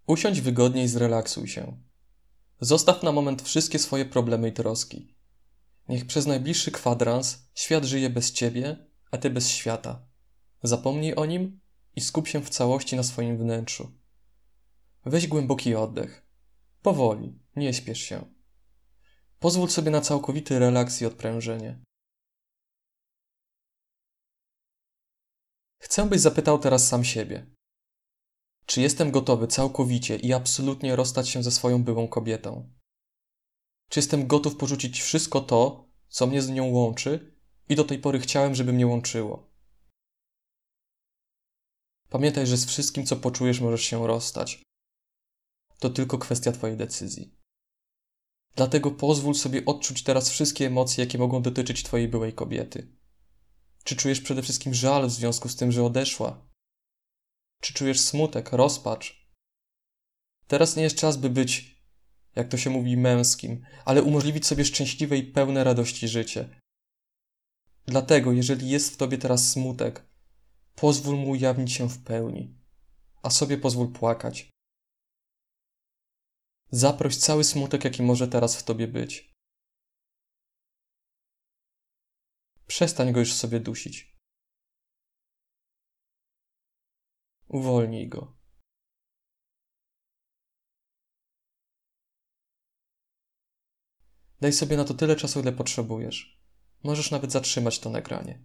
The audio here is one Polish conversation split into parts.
Usiądź wygodnie i zrelaksuj się. Zostaw na moment wszystkie swoje problemy i troski. Niech przez najbliższy kwadrans świat żyje bez ciebie, a ty bez świata. Zapomnij o nim i skup się w całości na swoim wnętrzu. Weź głęboki oddech. Powoli, nie śpiesz się. Pozwól sobie na całkowity relaks i odprężenie. Chcę, byś zapytał teraz sam siebie. Czy jestem gotowy całkowicie i absolutnie rozstać się ze swoją byłą kobietą? Czy jestem gotów porzucić wszystko to, co mnie z nią łączy i do tej pory chciałem, żeby mnie łączyło? Pamiętaj, że z wszystkim, co poczujesz, możesz się rozstać. To tylko kwestia twojej decyzji. Dlatego pozwól sobie odczuć teraz wszystkie emocje, jakie mogą dotyczyć twojej byłej kobiety. Czy czujesz przede wszystkim żal w związku z tym, że odeszła? Czy czujesz smutek, rozpacz? Teraz nie jest czas, by być, jak to się mówi, męskim, ale umożliwić sobie szczęśliwe i pełne radości życie. Dlatego, jeżeli jest w tobie teraz smutek, pozwól mu ujawnić się w pełni, a sobie pozwól płakać. Zaproś cały smutek, jaki może teraz w tobie być. Przestań go już sobie dusić. Uwolnij go. Daj sobie na to tyle czasu, ile potrzebujesz. Możesz nawet zatrzymać to nagranie.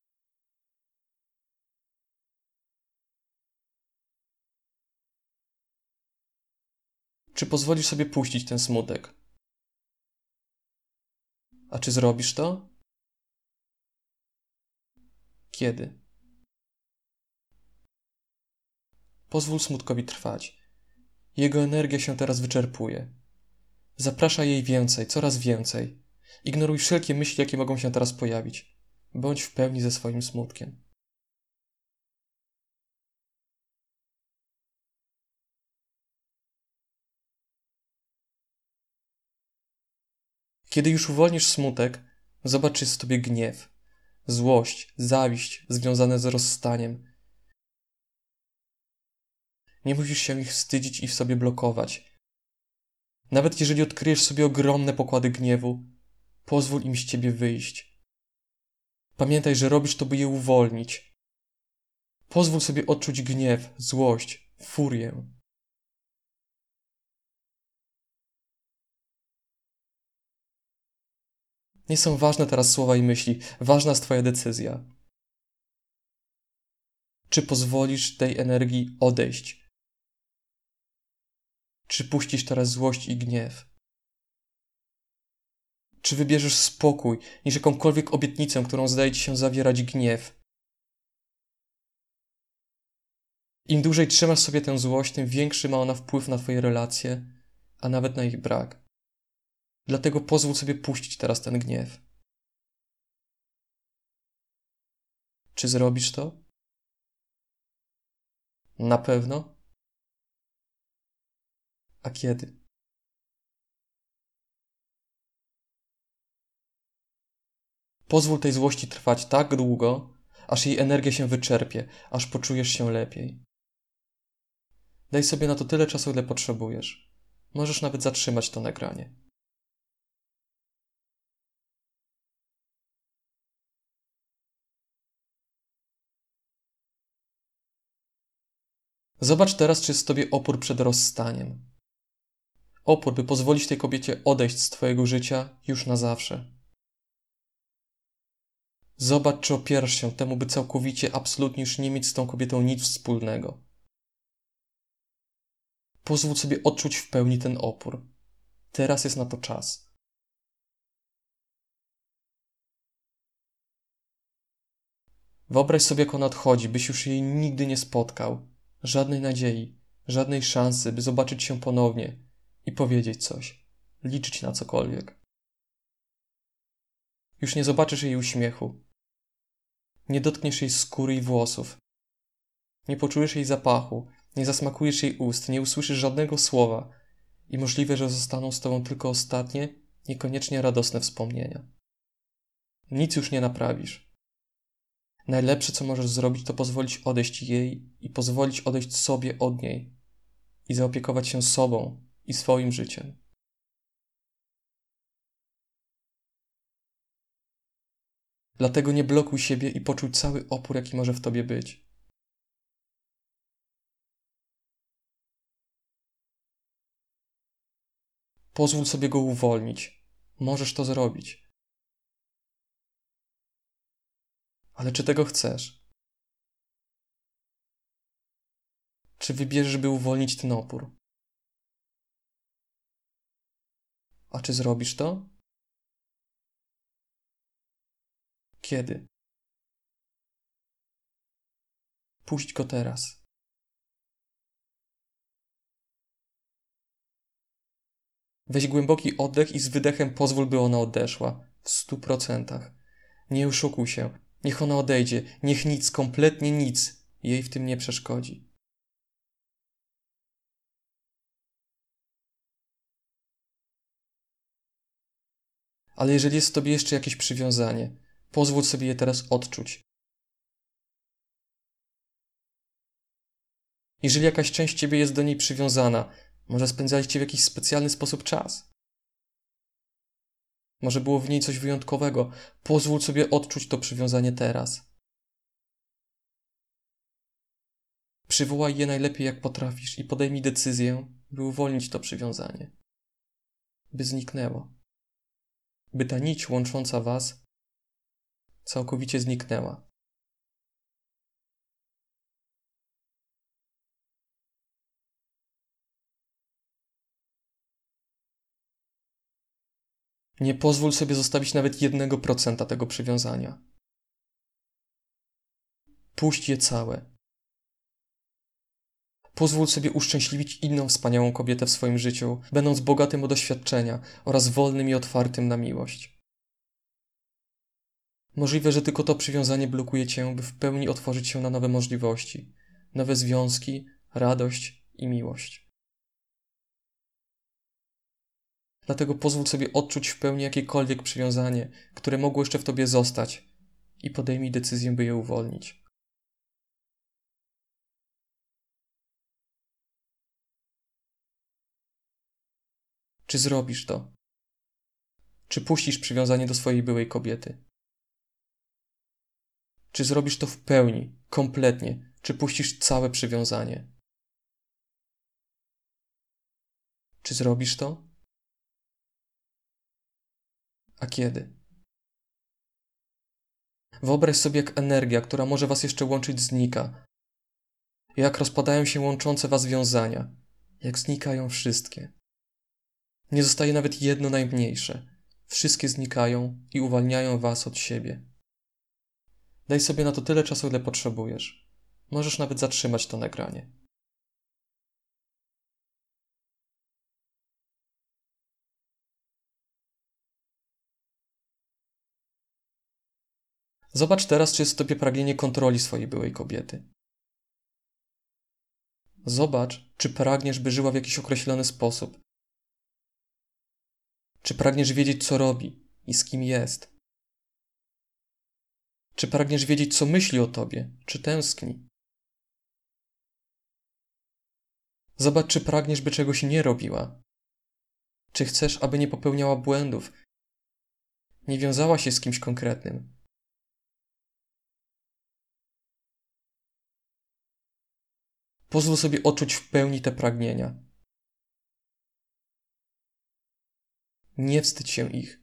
Czy pozwolisz sobie puścić ten smutek? A czy zrobisz to? Kiedy? Pozwól smutkowi trwać. Jego energia się teraz wyczerpuje. Zapraszaj jej więcej, coraz więcej. Ignoruj wszelkie myśli, jakie mogą się teraz pojawić. Bądź w pełni ze swoim smutkiem. Kiedy już uwolnisz smutek, zobacz, czy jest w tobie gniew, złość, zawiść związane z rozstaniem. Nie musisz się ich wstydzić i w sobie blokować. Nawet jeżeli odkryjesz sobie ogromne pokłady gniewu, pozwól im z ciebie wyjść. Pamiętaj, że robisz to, by je uwolnić. Pozwól sobie odczuć gniew, złość, furię. Nie są ważne teraz słowa i myśli, ważna jest twoja decyzja. Czy pozwolisz tej energii odejść? Czy puścisz teraz złość i gniew? Czy wybierzesz spokój niż jakąkolwiek obietnicę, którą zdaje ci się zawierać gniew? Im dłużej trzymasz sobie tę złość, tym większy ma ona wpływ na twoje relacje, a nawet na ich brak. Dlatego pozwól sobie puścić teraz ten gniew. Czy zrobisz to? Na pewno? A kiedy? Pozwól tej złości trwać tak długo, aż jej energia się wyczerpie, aż poczujesz się lepiej. Daj sobie na to tyle czasu, ile potrzebujesz. Możesz nawet zatrzymać to nagranie. Zobacz teraz, czy jest w tobie opór przed rozstaniem. Opór, by pozwolić tej kobiecie odejść z twojego życia już na zawsze. Zobacz, czy opierasz się temu, by całkowicie, absolutnie już nie mieć z tą kobietą nic wspólnego. Pozwól sobie odczuć w pełni ten opór. Teraz jest na to czas. Wyobraź sobie, jak ona odchodzi, byś już jej nigdy nie spotkał. Żadnej nadziei, żadnej szansy, by zobaczyć się ponownie i powiedzieć coś, liczyć na cokolwiek. Już nie zobaczysz jej uśmiechu. Nie dotkniesz jej skóry i włosów. Nie poczujesz jej zapachu, nie zasmakujesz jej ust, nie usłyszysz żadnego słowa i możliwe, że zostaną z tobą tylko ostatnie, niekoniecznie radosne wspomnienia. Nic już nie naprawisz. Najlepsze, co możesz zrobić, to pozwolić odejść jej i pozwolić odejść sobie od niej. i zaopiekować się sobą i swoim życiem. Dlatego nie blokuj siebie i poczuj cały opór, jaki może w tobie być. Pozwól sobie go uwolnić. Możesz to zrobić. Ale czy tego chcesz? Czy wybierzesz, by uwolnić ten opór? A czy zrobisz to? Kiedy? Puść go teraz. Weź głęboki oddech i z wydechem pozwól, by ona odeszła. W 100%. Nie oszukuj się. Niech ona odejdzie. Niech nic, kompletnie nic jej w tym nie przeszkodzi. Ale jeżeli jest w tobie jeszcze jakieś przywiązanie, pozwól sobie je teraz odczuć. Jeżeli jakaś część ciebie jest do niej przywiązana, może spędzaliście w jakiś specjalny sposób czas. Może było w niej coś wyjątkowego. Pozwól sobie odczuć to przywiązanie teraz. Przywołaj je najlepiej jak potrafisz i podejmij decyzję, by uwolnić to przywiązanie. By zniknęło. By ta nić łącząca was całkowicie zniknęła. Nie pozwól sobie zostawić nawet 1% tego przywiązania. Puść je całe. Pozwól sobie uszczęśliwić inną wspaniałą kobietę w swoim życiu, będąc bogatym o doświadczenia oraz wolnym i otwartym na miłość. Możliwe, że tylko to przywiązanie blokuje cię, by w pełni otworzyć się na nowe możliwości, nowe związki, radość i miłość. Dlatego pozwól sobie odczuć w pełni jakiekolwiek przywiązanie, które mogło jeszcze w tobie zostać i podejmij decyzję, by je uwolnić. Czy zrobisz to? Czy puścisz przywiązanie do swojej byłej kobiety? Czy zrobisz to w pełni, kompletnie? Czy puścisz całe przywiązanie? Czy zrobisz to? A kiedy? Wyobraź sobie, jak energia, która może was jeszcze łączyć, znika. Jak rozpadają się łączące was wiązania. Jak znikają wszystkie. Nie zostaje nawet jedno najmniejsze. Wszystkie znikają i uwalniają was od siebie. Daj sobie na to tyle czasu, ile potrzebujesz. Możesz nawet zatrzymać to nagranie. Zobacz teraz, czy jest w tobie pragnienie kontroli swojej byłej kobiety. Zobacz, czy pragniesz, by żyła w jakiś określony sposób. Czy pragniesz wiedzieć, co robi i z kim jest. Czy pragniesz wiedzieć, co myśli o tobie, czy tęskni. Zobacz, czy pragniesz, by czegoś nie robiła. Czy chcesz, aby nie popełniała błędów, nie wiązała się z kimś konkretnym. Pozwól sobie odczuć w pełni te pragnienia. Nie wstydź się ich.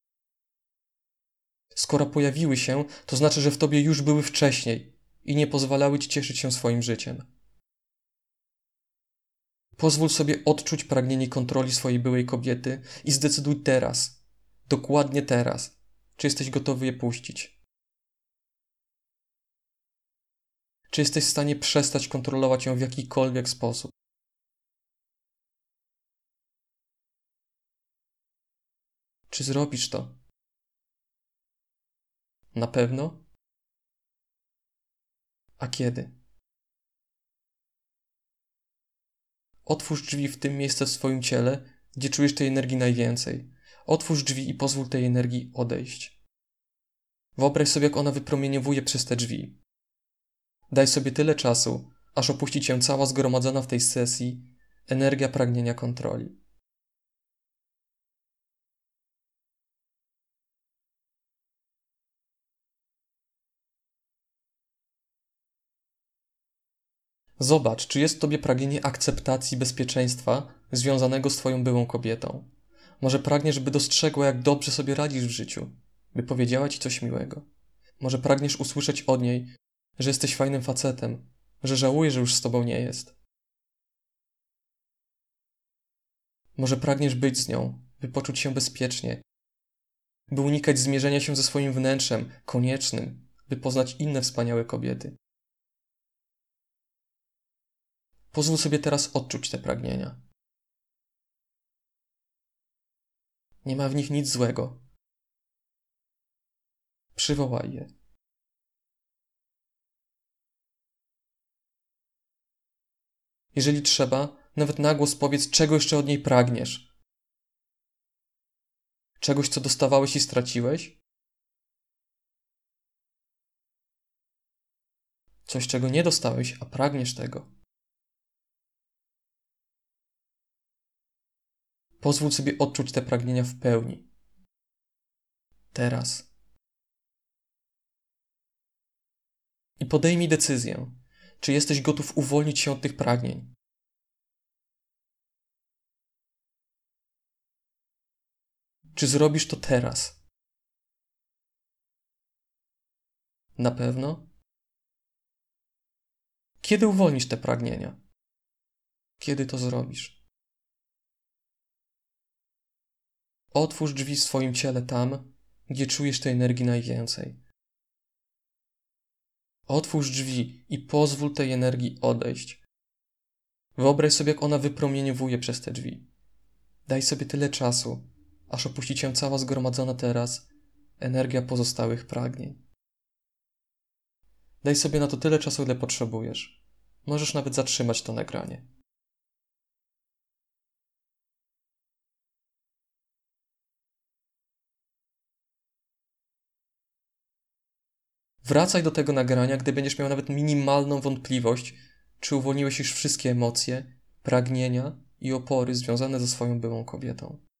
Skoro pojawiły się, to znaczy, że w tobie już były wcześniej i nie pozwalały ci cieszyć się swoim życiem. Pozwól sobie odczuć pragnienie kontroli swojej byłej kobiety i zdecyduj teraz, dokładnie teraz, czy jesteś gotowy je puścić. Czy jesteś w stanie przestać kontrolować ją w jakikolwiek sposób. Czy zrobisz to? Na pewno? A kiedy? Otwórz drzwi w tym miejscu w swoim ciele, gdzie czujesz tej energii najwięcej. Otwórz drzwi i pozwól tej energii odejść. Wyobraź sobie, jak ona wypromieniowuje przez te drzwi. Daj sobie tyle czasu, aż opuści cię cała zgromadzona w tej sesji Energia pragnienia kontroli. Zobacz, czy jest w tobie pragnienie akceptacji bezpieczeństwa związanego z twoją byłą kobietą. Może pragniesz, by dostrzegła, jak dobrze sobie radzisz w życiu, by powiedziała ci coś miłego. Może pragniesz usłyszeć od niej, że jesteś fajnym facetem, że żałuje, że już z tobą nie jest. Może pragniesz być z nią, by poczuć się bezpiecznie, by unikać zmierzenia się ze swoim wnętrzem, koniecznym, by poznać inne wspaniałe kobiety. Pozwól sobie teraz odczuć te pragnienia. Nie ma w nich nic złego. Przywołaj je. Jeżeli trzeba, nawet na głos powiedz, czego jeszcze od niej pragniesz. Czegoś, co dostawałeś i straciłeś? Coś, czego nie dostałeś, a pragniesz tego. Pozwól sobie odczuć te pragnienia w pełni. Teraz. I podejmij decyzję, czy jesteś gotów uwolnić się od tych pragnień. Czy zrobisz to teraz? Na pewno? Kiedy uwolnisz te pragnienia? Kiedy to zrobisz? Otwórz drzwi w swoim ciele tam, gdzie czujesz tej energii najwięcej. Otwórz drzwi i pozwól tej energii odejść. Wyobraź sobie, jak ona wypromieniowuje przez te drzwi. Daj sobie tyle czasu, aż opuści cię cała zgromadzona teraz energia pozostałych pragnień. Daj sobie na to tyle czasu, ile potrzebujesz. Możesz nawet zatrzymać to nagranie. Wracaj do tego nagrania, gdy będziesz miał nawet minimalną wątpliwość, czy uwolniłeś już wszystkie emocje, pragnienia i opory związane ze swoją byłą kobietą.